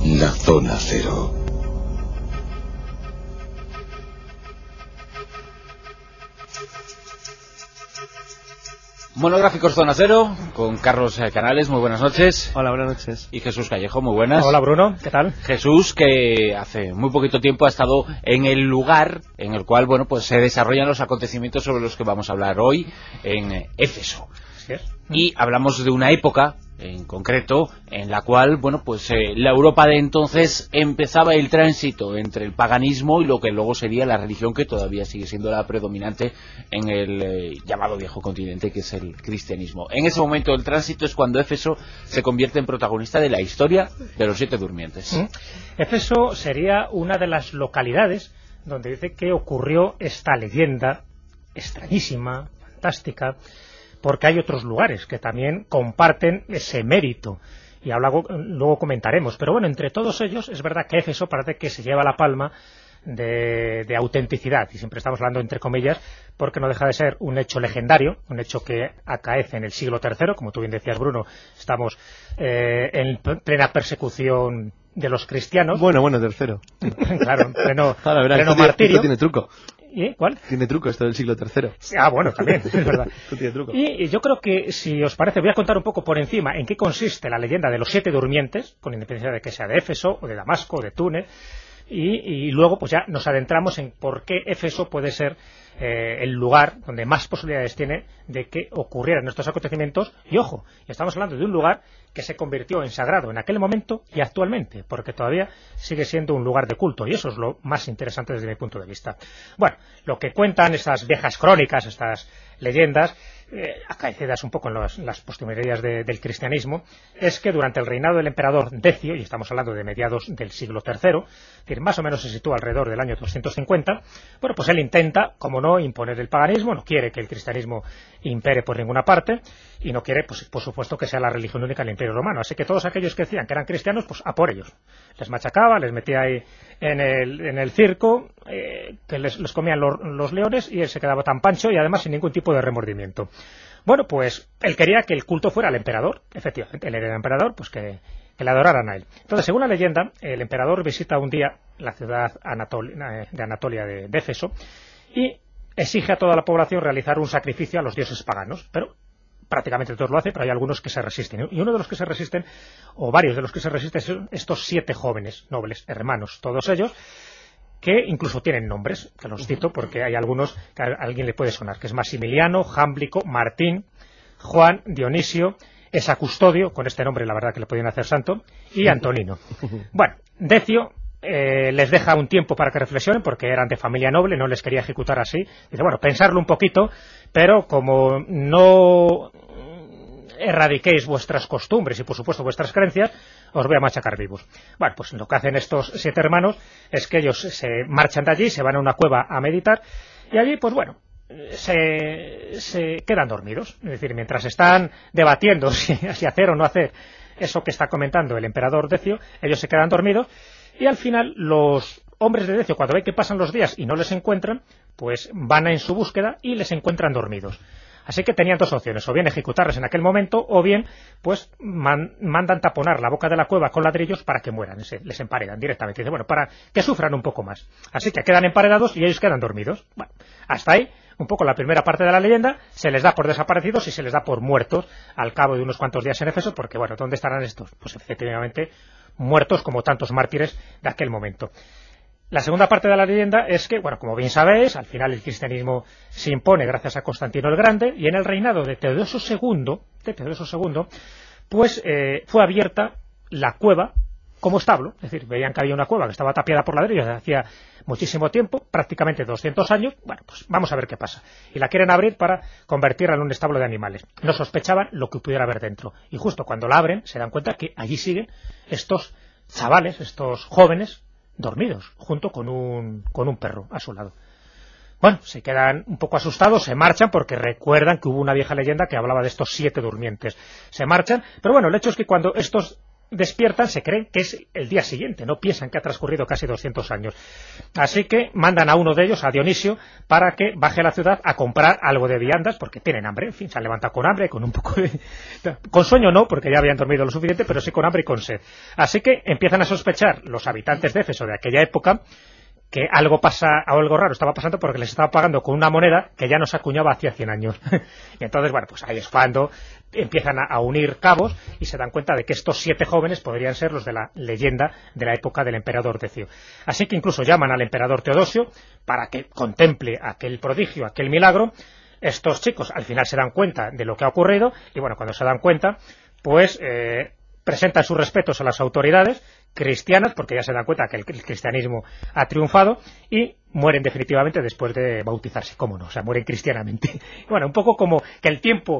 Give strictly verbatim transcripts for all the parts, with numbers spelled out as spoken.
La Zona Cero. Monográficos Zona Cero, con Carlos Canales, muy buenas noches. Hola, buenas noches. Y Jesús Callejo, muy buenas. Hola Bruno, ¿qué tal? Jesús, que hace muy poquito tiempo ha estado en el lugar en el cual, bueno, pues se desarrollan los acontecimientos sobre los que vamos a hablar hoy, en Éfeso. Así es. Y hablamos de una época en concreto en la cual, bueno, pues eh, la Europa de entonces empezaba el tránsito entre el paganismo y lo que luego sería la religión, que todavía sigue siendo la predominante en el eh, llamado viejo continente, que es el cristianismo. En ese momento del tránsito es cuando Éfeso se convierte en protagonista de la historia de los siete durmientes. ¿Mm? Éfeso sería una de las localidades donde dice que ocurrió esta leyenda extrañísima, fantástica, porque hay otros lugares que también comparten ese mérito, y luego, luego comentaremos. Pero bueno, entre todos ellos es verdad que Éfeso parece que se lleva la palma de, de autenticidad, y siempre estamos hablando entre comillas, porque no deja de ser un hecho legendario, un hecho que acaece en el siglo tercero, como tú bien decías, Bruno. Estamos eh, en plena persecución de los cristianos. Bueno, bueno, tercero. Claro, en pleno, Ahora, verás, pleno esto tiene, martirio. esto tiene truco. ¿Y cuál? Tiene truco esto del siglo tercero. Ah, bueno, también, es verdad. Esto tiene truco. Y, y yo creo que, si os parece, voy a contar un poco por encima en qué consiste la leyenda de los siete durmientes, con independencia de que sea de Éfeso, o de Damasco, o de Túnez, y, y luego pues ya nos adentramos en por qué Éfeso puede ser eh, el lugar donde más posibilidades tiene de que ocurrieran estos acontecimientos. Y ojo, estamos hablando de un lugar que se convirtió en sagrado en aquel momento y actualmente, porque todavía sigue siendo un lugar de culto, y eso es lo más interesante desde mi punto de vista. Bueno, lo que cuentan estas viejas crónicas, estas leyendas, eh, acaecidas un poco en los, las postrimerías de, del cristianismo, es que durante el reinado del emperador Decio, y estamos hablando de mediados del siglo tercero, es decir, más o menos se sitúa alrededor del año doscientos cincuenta, bueno, pues él intenta, como no, imponer el paganismo, no quiere que el cristianismo impere por ninguna parte, y no quiere, pues por supuesto, que sea la religión única del Imperio Romano. Así que todos aquellos que decían que eran cristianos, pues a por ellos. Les machacaba, les metía ahí en el, en el circo, eh, que les, les comían los, los leones, y él se quedaba tan pancho y además sin ningún tipo de remordimiento. Bueno, pues él quería que el culto fuera al emperador, efectivamente, él era el emperador, pues que, que le adoraran a él. Entonces, según la leyenda, el emperador visita un día la ciudad Anatol de Anatolia de, de Éfeso, y exige a toda la población realizar un sacrificio a los dioses paganos, pero prácticamente todos lo hacen, pero hay algunos que se resisten. Y uno de los que se resisten, o varios de los que se resisten, son estos siete jóvenes nobles hermanos, todos ellos, que incluso tienen nombres, que los cito porque hay algunos que a alguien le puede sonar, que es Maximiliano, Jámblico, Martín, Juan, Dionisio, Esa Custodio, con este nombre la verdad que le podían hacer santo, y Antonino. Bueno, Decio eh, les deja un tiempo para que reflexionen, porque eran de familia noble, no les quería ejecutar así. Dice, bueno, pensarlo un poquito, pero como no erradiquéis vuestras costumbres y por supuesto vuestras creencias, os voy a machacar vivos. Bueno, pues lo que hacen estos siete hermanos es que ellos se marchan de allí, se van a una cueva a meditar, y allí pues bueno, se, se quedan dormidos. Es decir, mientras están debatiendo si, si hacer o no hacer eso que está comentando el emperador Decio, ellos se quedan dormidos, y al final los hombres de Decio, cuando ven que pasan los días y no les encuentran, pues van en su búsqueda y les encuentran dormidos. Así que tenían dos opciones, o bien ejecutarles en aquel momento, o bien pues man, mandan taponar la boca de la cueva con ladrillos para que mueran, se, les emparedan directamente. Dice, bueno, para que sufran un poco más. Así que quedan emparedados y ellos quedan dormidos. Bueno, hasta ahí un poco la primera parte de la leyenda. Se les da por desaparecidos y se les da por muertos al cabo de unos cuantos días en Éfeso, porque bueno, ¿dónde estarán estos? Pues efectivamente muertos como tantos mártires de aquel momento. La segunda parte de la leyenda es que, bueno, como bien sabéis, al final el cristianismo se impone gracias a Constantino el Grande, y en el reinado de Teodoso segundo, de Teodoso segundo, pues eh, fue abierta la cueva como establo. Es decir, veían que había una cueva que estaba tapiada por ladrillos desde hacía muchísimo tiempo, prácticamente doscientos años. Bueno, pues vamos a ver qué pasa. Y la quieren abrir para convertirla en un establo de animales. No sospechaban lo que pudiera haber dentro. Y justo cuando la abren, se dan cuenta que allí siguen estos chavales, estos jóvenes, dormidos, junto con un, con un perro a su lado. Bueno, se quedan un poco asustados, se marchan, porque recuerdan que hubo una vieja leyenda que hablaba de estos siete durmientes. Se marchan, pero bueno, el hecho es que cuando estos despiertan se creen que es el día siguiente, no piensan que ha transcurrido casi doscientos años. Así que mandan a uno de ellos, a Dionisio, para que baje a la ciudad a comprar algo de viandas, porque tienen hambre, en fin, se han levantado con hambre, con un poco de... con sueño no, porque ya habían dormido lo suficiente, pero sí con hambre y con sed. Así que empiezan a sospechar los habitantes de Éfeso de aquella época que algo pasa, algo raro estaba pasando, porque les estaba pagando con una moneda que ya no se acuñaba hacía cien años. Y entonces, bueno, pues ahí es cuando empiezan a, a unir cabos y se dan cuenta de que estos siete jóvenes podrían ser los de la leyenda de la época del emperador Decio. Así que incluso llaman al emperador Teodosio para que contemple aquel prodigio, aquel milagro. Estos chicos al final se dan cuenta de lo que ha ocurrido y, bueno, cuando se dan cuenta, pues eh, presentan sus respetos a las autoridades cristianas, porque ya se dan cuenta que el cristianismo ha triunfado, y mueren definitivamente después de bautizarse, cómo no, o sea, mueren cristianamente. Bueno, un poco como que el tiempo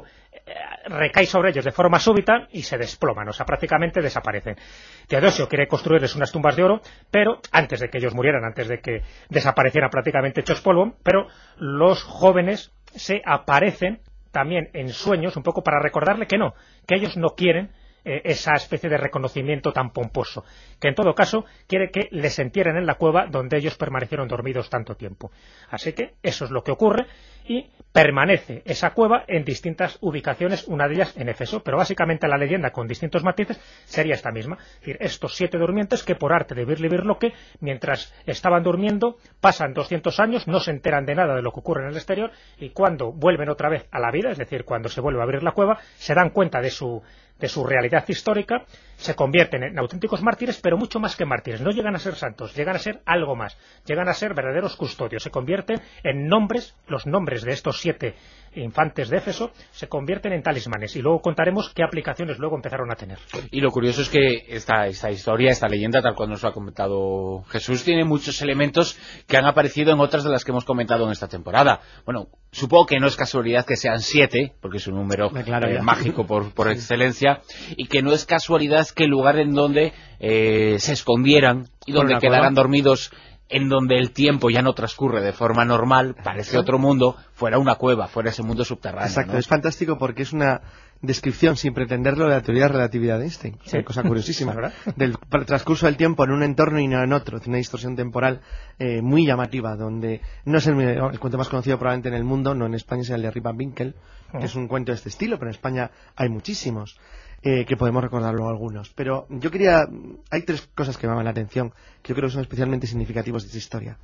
recae sobre ellos de forma súbita y se desploman, o sea, prácticamente desaparecen. Teodosio quiere construirles unas tumbas de oro, pero antes de que ellos murieran, antes de que desaparecieran prácticamente hechos polvo, pero los jóvenes se aparecen también en sueños, un poco para recordarle que no, que ellos no quieren eh, esa especie de reconocimiento tan pomposo, que en todo caso quiere que les entierren en la cueva donde ellos permanecieron dormidos tanto tiempo. Así que eso es lo que ocurre, y permanece esa cueva en distintas ubicaciones, una de ellas en Éfeso, pero básicamente la leyenda, con distintos matices, sería esta misma. Es decir, estos siete durmientes que por arte de Birli Birloque, mientras estaban durmiendo, pasan doscientos años, no se enteran de nada de lo que ocurre en el exterior, y cuando vuelven otra vez a la vida, es decir, cuando se vuelve a abrir la cueva, se dan cuenta de su de su realidad histórica, se convierten en auténticos mártires, pero mucho más que mártires, no llegan a ser santos, llegan a ser algo más, llegan a ser verdaderos custodios, se convierten en nombres, los nombres de estos siete infantes de Éfeso se convierten en talismanes, y luego contaremos qué aplicaciones luego empezaron a tener. Y lo curioso es que esta, esta historia, esta leyenda, tal cual nos lo ha comentado Jesús, tiene muchos elementos que han aparecido en otras de las que hemos comentado en esta temporada. Bueno, supongo que no es casualidad que sean siete, porque es un número claro, eh, mágico por, por excelencia, y que no es casualidad que el lugar en donde eh, se escondieran y donde quedaran dormidos, en donde el tiempo ya no transcurre de forma normal, parece otro mundo, fuera una cueva, fuera ese mundo subterráneo. Exacto, ¿no? Es fantástico porque es una descripción, sin pretenderlo, de la teoría de relatividad de Einstein. Sí. Una cosa curiosísima, ¿verdad? Del transcurso del tiempo en un entorno y no en otro. Es una distorsión temporal eh, muy llamativa, donde no es el, el cuento más conocido probablemente en el mundo, no en España, es el de Rip Van Winkle, oh. que es un cuento de este estilo, pero en España hay muchísimos. Eh, que podemos recordar luego algunos. Pero yo quería... Hay tres cosas que me llaman la atención, que yo creo que son especialmente significativos de esta historia.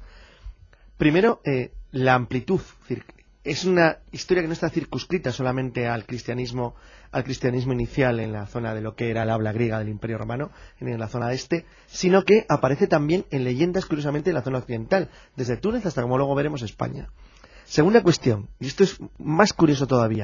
Primero, eh, la amplitud. Es decir, es una historia que no está circunscrita solamente al cristianismo, al cristianismo inicial en la zona de lo que era el habla griega del Imperio Romano, en la zona este, sino que aparece también en leyendas, curiosamente, en la zona occidental, desde Túnez hasta, como luego veremos, España. Segunda cuestión, y esto es más curioso todavía.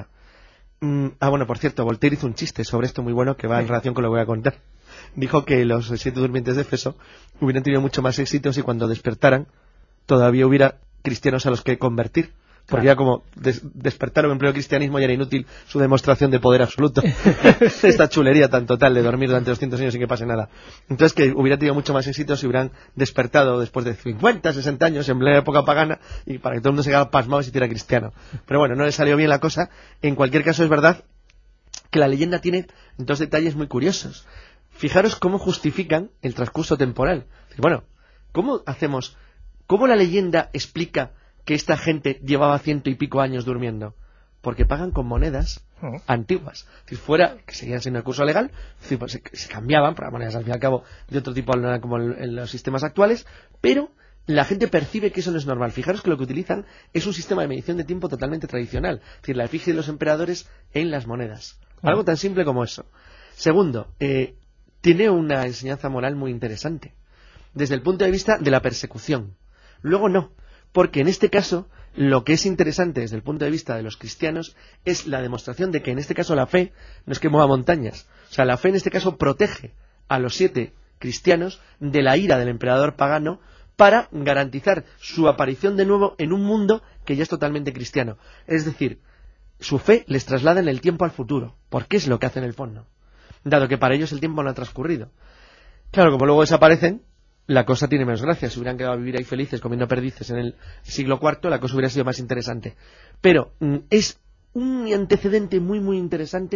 Mm, ah, bueno, por cierto, Voltaire hizo un chiste sobre esto muy bueno que va en relación con lo que voy a contar. Dijo que los siete durmientes de Éfeso hubieran tenido mucho más éxito si cuando despertaran todavía hubiera cristianos a los que convertir. Porque claro. ya como des despertaron en pleno cristianismo y era inútil su demostración de poder absoluto. Esta chulería tan total de dormir durante doscientos años sin que pase nada. Entonces que hubiera tenido mucho más éxito si hubieran despertado después de cincuenta, sesenta años en plena época pagana, y para que todo el mundo se quedara pasmado y se hiciera cristiano. Pero bueno, no le salió bien la cosa. En cualquier caso es verdad que la leyenda tiene dos detalles muy curiosos. Fijaros cómo justifican el transcurso temporal. Bueno, ¿cómo hacemos? ¿Cómo la leyenda explica que esta gente llevaba ciento y pico años durmiendo? Porque pagan con monedas uh-huh. antiguas. Si fuera, que seguían siendo el curso legal, se, se cambiaban para monedas al fin y al cabo de otro tipo como en los sistemas actuales, pero la gente percibe que eso no es normal. Fijaros que lo que utilizan es un sistema de medición de tiempo totalmente tradicional, es decir, la efigie de los emperadores en las monedas. Uh-huh. Algo tan simple como eso. Segundo, eh, tiene una enseñanza moral muy interesante, desde el punto de vista de la persecución. Luego no. Porque en este caso, lo que es interesante desde el punto de vista de los cristianos es la demostración de que en este caso la fe no es que mueva montañas. O sea, la fe en este caso protege a los siete cristianos de la ira del emperador pagano para garantizar su aparición de nuevo en un mundo que ya es totalmente cristiano. Es decir, su fe les traslada en el tiempo al futuro, porque es lo que hace en el fondo, dado que para ellos el tiempo no ha transcurrido. Claro, como luego desaparecen, la cosa tiene menos gracia. Si hubieran quedado a vivir ahí felices comiendo perdices en el siglo cuarto, la cosa hubiera sido más interesante. Pero mm, es un antecedente muy muy interesante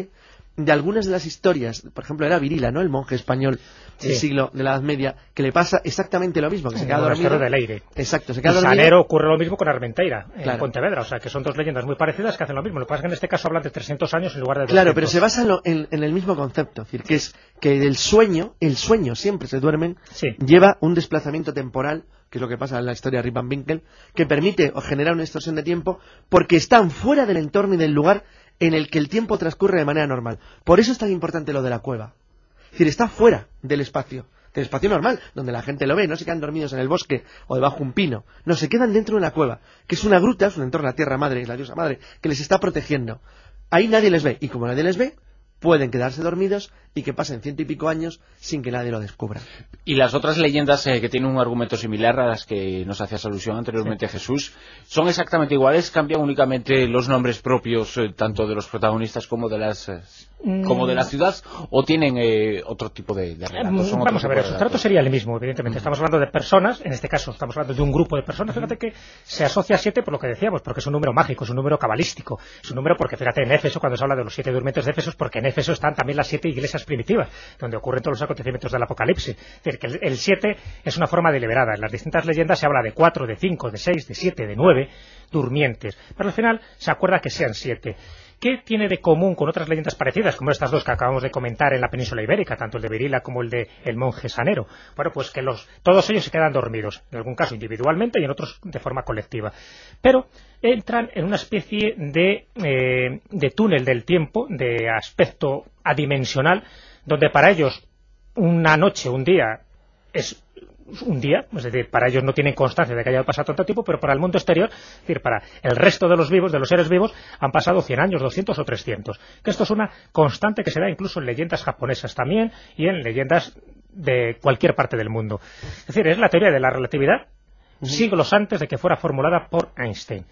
de algunas de las historias, por ejemplo era Virila, ¿no?, el monje español del sí. siglo de la Edad Media, que le pasa exactamente lo mismo, que se queda dormido. Del aire. Exacto, se queda y dormido. Sanero ocurre lo mismo con Armenteira, en claro. Pontevedra, o sea que son dos leyendas muy parecidas que hacen lo mismo. Lo que pasa es que en este caso hablan de trescientos años en lugar de doscientos. Claro, pero se basa en, lo, en, en el mismo concepto, es decir, que es que el sueño, el sueño siempre se duermen, sí. lleva un desplazamiento temporal, que es lo que pasa en la historia de Rip Van Winkle, que permite o genera una distorsión de tiempo porque están fuera del entorno y del lugar en el que el tiempo transcurre de manera normal. Por eso es tan importante lo de la cueva. Es decir, está fuera del espacio, del espacio normal, donde la gente lo ve, no se quedan dormidos en el bosque o debajo de un pino, no, se quedan dentro de una cueva, que es una gruta, es un entorno de la Tierra Madre, es la diosa madre, que les está protegiendo. Ahí nadie les ve, y como nadie les ve, pueden quedarse dormidos y que pasen ciento y pico años sin que nadie lo descubra. Y las otras leyendas eh, que tienen un argumento similar a las que nos hacías alusión anteriormente, sí. Jesús, ¿son exactamente iguales? ¿Cambian únicamente los nombres propios eh, tanto de los protagonistas como de las eh, mm. como de la ciudad, o tienen eh, otro tipo de, de relatos? ¿Son Vamos a ver, el sustrato sería el mismo, evidentemente. Estamos hablando de personas, en este caso estamos hablando de un grupo de personas. Fíjate que se asocia a siete por lo que decíamos, porque es un número mágico, es un número cabalístico, es un número porque, fíjate, en Éfeso, cuando se habla de los siete durmientes de Éfeso, porque en Éfeso están también las siete iglesias primitivas, donde ocurren todos los acontecimientos del Apocalipsis. Es decir, que el siete es una forma deliberada. En las distintas leyendas se habla de cuatro, de cinco, de seis, de siete, de nueve durmientes, pero al final se acuerda que sean siete. ¿Qué tiene de común con otras leyendas parecidas, como estas dos que acabamos de comentar en la península ibérica, tanto el de Virila como el de el monje Sanero? Bueno, pues que los, todos ellos se quedan dormidos, en algún caso individualmente y en otros de forma colectiva. Pero entran en una especie de, eh, de túnel del tiempo, de aspecto adimensional, donde para ellos una noche, un día, es un día, es decir, para ellos no tienen constancia de que haya pasado tanto tiempo, pero para el mundo exterior, es decir, para el resto de los vivos, de los seres vivos, han pasado cien años, doscientos o trescientos. Que esto es una constante que se da incluso en leyendas japonesas también y en leyendas de cualquier parte del mundo. Es decir, es la teoría de la relatividad siglos antes de que fuera formulada por Einstein.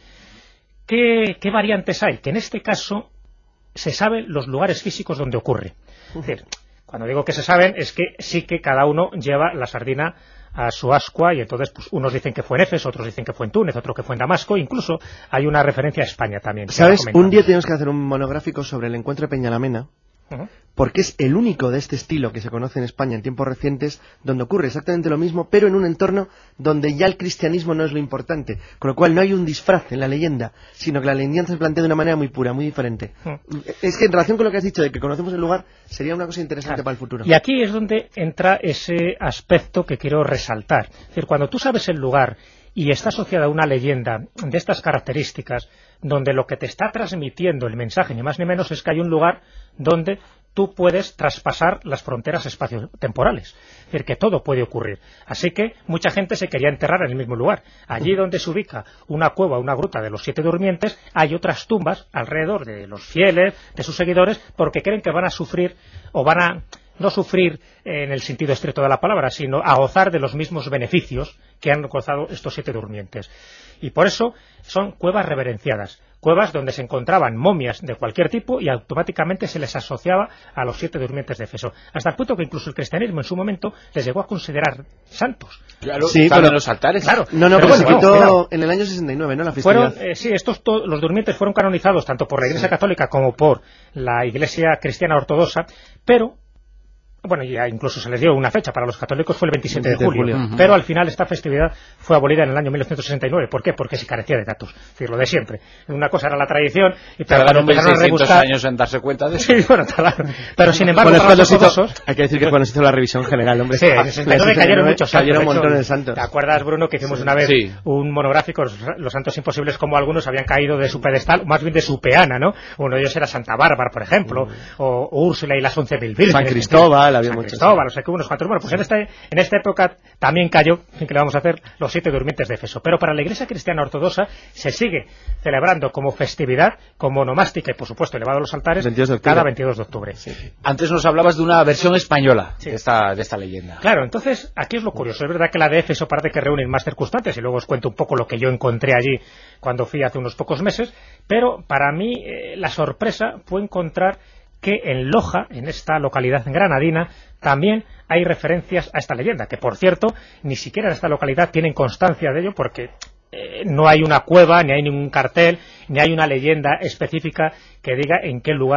¿Qué, qué variantes hay? Que en este caso se saben los lugares físicos donde ocurre. Es decir, cuando digo que se saben, es que sí que cada uno lleva la sardina a su ascua, y entonces pues unos dicen que fue en Éfeso, otros dicen que fue en Túnez, otro que fue en Damasco, incluso hay una referencia a España también. ¿Sabes? Un día tenemos que hacer un monográfico sobre el encuentro de Peñalamena, uh-huh. porque es el único de este estilo que se conoce en España en tiempos recientes, donde ocurre exactamente lo mismo, pero en un entorno donde ya el cristianismo no es lo importante, con lo cual no hay un disfraz en la leyenda, sino que la leyenda se plantea de una manera muy pura, muy diferente. Uh-huh. Es que en relación con lo que has dicho de que conocemos el lugar, sería una cosa interesante claro. para el futuro. Y aquí es donde entra ese aspecto que quiero resaltar. Es decir, cuando tú sabes el lugar y está asociada a una leyenda de estas características, donde lo que te está transmitiendo el mensaje, ni más ni menos, es que hay un lugar donde tú puedes traspasar las fronteras espaciotemporales. Es decir, que todo puede ocurrir. Así que mucha gente se quería enterrar en el mismo lugar. Allí donde se ubica una cueva, una gruta de los siete durmientes, hay otras tumbas alrededor de los fieles, de sus seguidores, porque creen que van a sufrir o van a no sufrir en el sentido estricto de la palabra, sino a gozar de los mismos beneficios que han gozado estos siete durmientes. Y por eso son cuevas reverenciadas, cuevas donde se encontraban momias de cualquier tipo y automáticamente se les asociaba a los siete durmientes de Éfeso, hasta el punto que incluso el cristianismo en su momento les llegó a considerar santos. Claro, sí, pero en los altares. Claro, no, no, pero, pero se quitó en el año sesenta y nueve, ¿no? La festividad. Fueron, eh, sí, estos to los durmientes fueron canonizados tanto por la Iglesia sí. Católica como por la Iglesia Cristiana Ortodoxa, pero bueno, ya incluso se les dio una fecha para los católicos, fue el veintisiete de julio, uh-huh. pero al final esta festividad fue abolida en el año mil novecientos sesenta y nueve. ¿Por qué? Porque se carecía de datos, es decir, lo de siempre. Una cosa era la tradición y tardaron mil seiscientos años en darse cuenta de eso. Sí, bueno, claro. Pero sin embargo, para los ortodoxos, hay que decir que cuando se hizo la revisión general, hombre, sí, en el sesenta y nueve cayeron muchos santos. Cayeron un montón de santos. ¿Te acuerdas, Bruno, que hicimos sí. una vez sí. un monográfico, los, los santos imposibles, como algunos habían caído de su pedestal, más bien de su peana, ¿no? Uno de ellos era Santa Bárbara, por ejemplo, mm. o, o Úrsula y las once mil vírgenes. San Cristóbal, había muchos. O sea que unos cuantos. Bueno, pues en, este, en esta época también cayó, en que le vamos a hacer, los siete durmientes de Éfeso. Pero para la Iglesia Cristiana Ortodoxa se sigue celebrando como festividad, como onomástica y, por supuesto, elevado a los altares, veintidós cada veintidós de octubre. Sí. Antes nos hablabas de una versión española sí. de, esta, de esta leyenda. Claro, entonces, aquí es lo curioso. Es verdad que la de Éfeso parece que reúne más circunstancias, y luego os cuento un poco lo que yo encontré allí cuando fui hace unos pocos meses, pero para mí eh, la sorpresa fue encontrar que en Loja, en esta localidad granadina, también hay referencias a esta leyenda, que por cierto, ni siquiera en esta localidad tienen constancia de ello, porque eh, no hay una cueva, ni hay ningún cartel, ni hay una leyenda específica que diga en qué lugar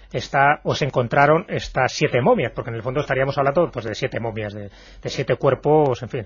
está, o se encontraron estas siete momias, porque en el fondo estaríamos hablando pues de siete momias, de, de siete cuerpos, en fin,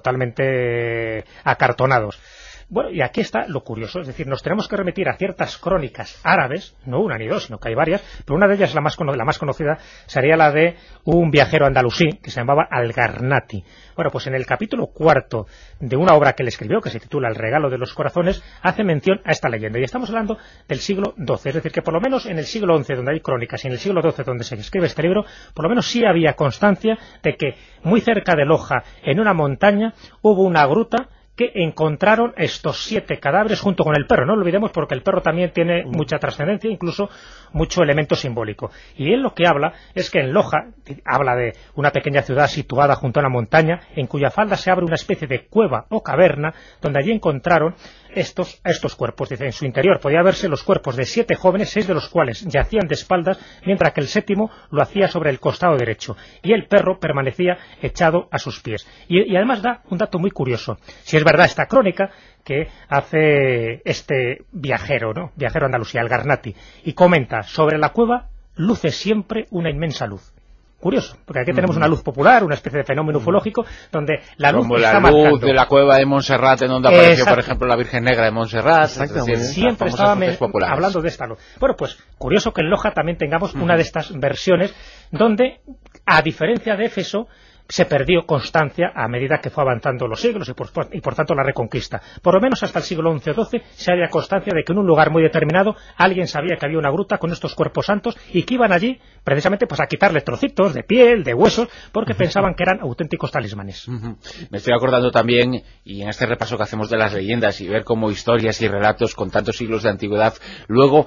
totalmente acartonados. Bueno, y aquí está lo curioso, es decir, nos tenemos que remitir a ciertas crónicas árabes, no una ni dos, sino que hay varias, pero una de ellas, la más, la más conocida, sería la de un viajero andalusí que se llamaba Al-Garnati. Bueno, pues en el capítulo cuarto de una obra que él escribió, que se titula El regalo de los corazones, hace mención a esta leyenda, y estamos hablando del siglo doce, es decir, que por lo menos en el siglo once, donde hay crónicas, y en el siglo doce, donde se escribe este libro, por lo menos sí había constancia de que muy cerca de Loja, en una montaña, hubo una gruta que encontraron estos siete cadáveres junto con el perro. No lo olvidemos, porque el perro también tiene mucha trascendencia, incluso mucho elemento simbólico. Y él lo que habla es que en Loja, habla de una pequeña ciudad situada junto a una montaña, en cuya falda se abre una especie de cueva o caverna, donde allí encontraron estos, estos cuerpos. Dice, en su interior podía verse los cuerpos de siete jóvenes, seis de los cuales yacían de espaldas, mientras que el séptimo lo hacía sobre el costado derecho, y el perro permanecía echado a sus pies. Y, y además da un dato muy curioso. Si es verdad esta crónica que hace este viajero, ¿no? Viajero Andalusí, Al-Garnati, y comenta, sobre la cueva luce siempre una inmensa luz. Curioso, porque aquí tenemos una luz popular, una especie de fenómeno ufológico, donde la luz como está la luz marcando. de la cueva de Montserrat, en donde apareció, Exacto. por ejemplo, la Virgen Negra de Montserrat. Exactamente. Es decir, Siempre estaba populares. hablando de esta luz. Bueno, pues curioso que en Loja también tengamos uh-huh. una de estas versiones, donde, a diferencia de Éfeso, se perdió constancia a medida que fue avanzando los siglos y por, y por tanto la reconquista. Por lo menos hasta el siglo once o doce se había constancia de que en un lugar muy determinado alguien sabía que había una gruta con estos cuerpos santos y que iban allí precisamente pues a quitarle trocitos de piel, de huesos, porque uh-huh. pensaban que eran auténticos talismanes. Uh-huh. Me estoy acordando también, y en este repaso que hacemos de las leyendas y ver cómo historias y relatos con tantos siglos de antigüedad, luego,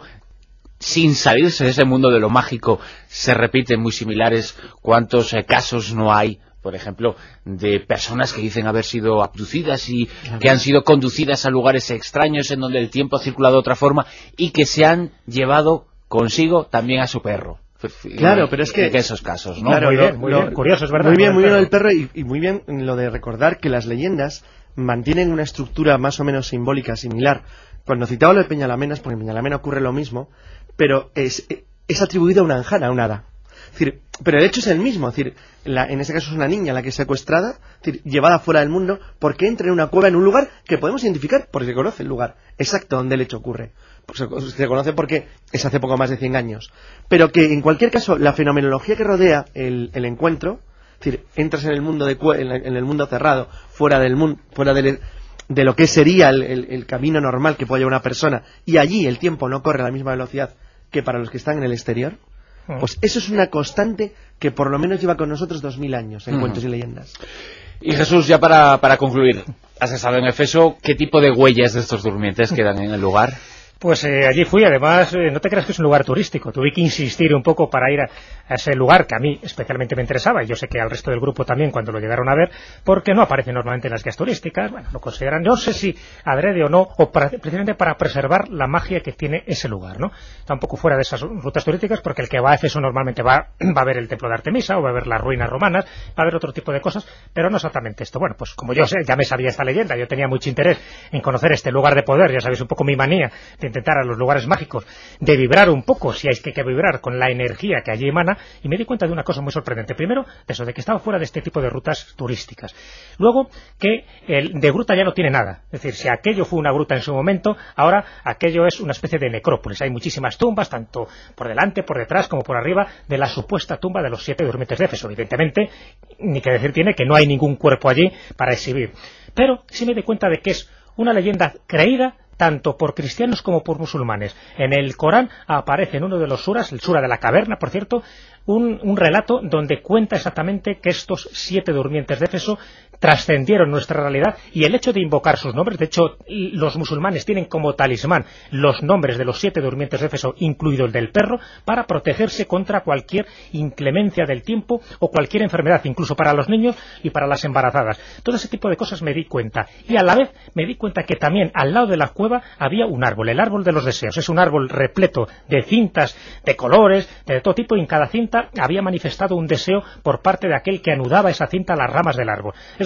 sin salirse de ese mundo de lo mágico, se repiten muy similares. ¿Cuántos eh, casos no hay, por ejemplo, de personas que dicen haber sido abducidas y que han sido conducidas a lugares extraños en donde el tiempo ha circulado de otra forma y que se han llevado consigo también a su perro? Claro, pero es que... que esos casos, ¿no? Claro, muy bien, lo, muy lo, bien. Curioso, es verdad. Muy bien, muy bien el perro y, y muy bien lo de recordar que las leyendas mantienen una estructura más o menos simbólica, similar. Cuando citaba lo de Peñalamenas, porque en Peñalamena ocurre lo mismo, pero es, es atribuido a una anjana, a una hada. Es decir, pero el hecho es el mismo, es decir, la, en este caso es una niña la que es secuestrada, es decir, llevada fuera del mundo, porque entra en una cueva en un lugar que podemos identificar, porque se conoce el lugar exacto donde el hecho ocurre. Pues se, se conoce porque es hace poco más de cien años. Pero que en cualquier caso, la fenomenología que rodea el, el encuentro, es decir, entras en el mundo de en, la, en el mundo cerrado, fuera del mundo, fuera del, de lo que sería el, el, el camino normal que puede llevar una persona, y allí el tiempo no corre a la misma velocidad que para los que están en el exterior. Pues eso es una constante que por lo menos lleva con nosotros dos mil años en uh-huh. cuentos y leyendas. Y Jesús, ya para, para concluir, has estado en Éfeso, ¿qué tipo de huellas de estos durmientes quedan en el lugar? Pues eh, allí fui, además, eh, no te creas que es un lugar turístico, tuve que insistir un poco para ir a, a ese lugar que a mí especialmente me interesaba, y yo sé que al resto del grupo también cuando lo llegaron a ver, porque no aparece normalmente en las guías turísticas, bueno, lo consideran, no sé si adrede o no, o para, precisamente para preservar la magia que tiene ese lugar, ¿no? Tampoco fuera de esas rutas turísticas, porque el que va a Éfeso normalmente va, va a ver el templo de Artemisa, o va a ver las ruinas romanas, va a ver otro tipo de cosas, pero no exactamente esto. Bueno, pues como yo sé, ya me sabía esta leyenda, yo tenía mucho interés en conocer este lugar de poder, ya sabéis un poco mi manía de intentar a los lugares mágicos, de vibrar un poco, si hay que, que vibrar con la energía que allí emana, y me di cuenta de una cosa muy sorprendente. Primero, eso, de que estaba fuera de este tipo de rutas turísticas. Luego, que el de gruta ya no tiene nada. Es decir, si aquello fue una gruta en su momento, ahora aquello es una especie de necrópolis. Hay muchísimas tumbas, tanto por delante, por detrás, como por arriba, de la supuesta tumba de los siete durmientes de Éfeso. Evidentemente, ni que decir tiene que no hay ningún cuerpo allí para exhibir. Pero sí me di cuenta de que es una leyenda creída tanto por cristianos como por musulmanes. En el Corán aparece en uno de los suras, el sura de la caverna, por cierto, un, un relato donde cuenta exactamente que estos siete durmientes de Éfeso trascendieron nuestra realidad, y el hecho de invocar sus nombres, de hecho los musulmanes tienen como talismán los nombres de los siete durmientes de Éfeso, incluido el del perro, para protegerse contra cualquier inclemencia del tiempo o cualquier enfermedad, incluso para los niños y para las embarazadas. Todo ese tipo de cosas me di cuenta, y a la vez me di cuenta que también al lado de la cueva había un árbol, el árbol de los deseos. Es un árbol repleto de cintas de colores, de todo tipo, y en cada cinta había manifestado un deseo por parte de aquel que anudaba esa cinta a las ramas del árbol. Es decir,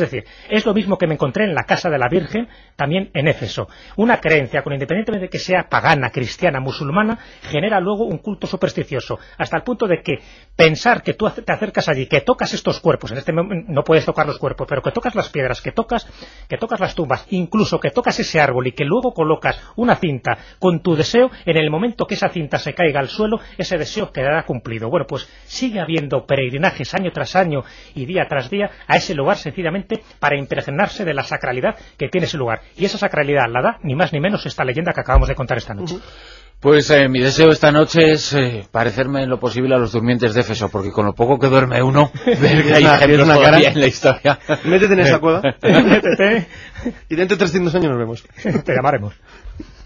decir, es lo mismo que me encontré en la casa de la Virgen, también en Éfeso. Una creencia, con independientemente de que sea pagana, cristiana, musulmana, genera luego un culto supersticioso, hasta el punto de que pensar que tú te acercas allí, que tocas estos cuerpos, en este momento no puedes tocar los cuerpos, pero que tocas las piedras, que tocas, que tocas las tumbas, incluso que tocas ese árbol y que luego colocas una cinta con tu deseo, en el momento que esa cinta se caiga al suelo, ese deseo quedará cumplido. Bueno, pues sigue habiendo peregrinajes año tras año y día tras día a ese lugar, sencillamente para impregnarse de la sacralidad que tiene ese lugar. Y esa sacralidad la da ni más ni menos esta leyenda que acabamos de contar esta noche. Uh-huh. Pues eh, mi deseo esta noche es eh, parecerme en lo posible a los durmientes de Éfeso, porque con lo poco que duerme uno, ver que hay ejemplos todavía en la historia. Métete en esa cueva. Métete. Y dentro de trescientos años nos vemos. Te llamaremos.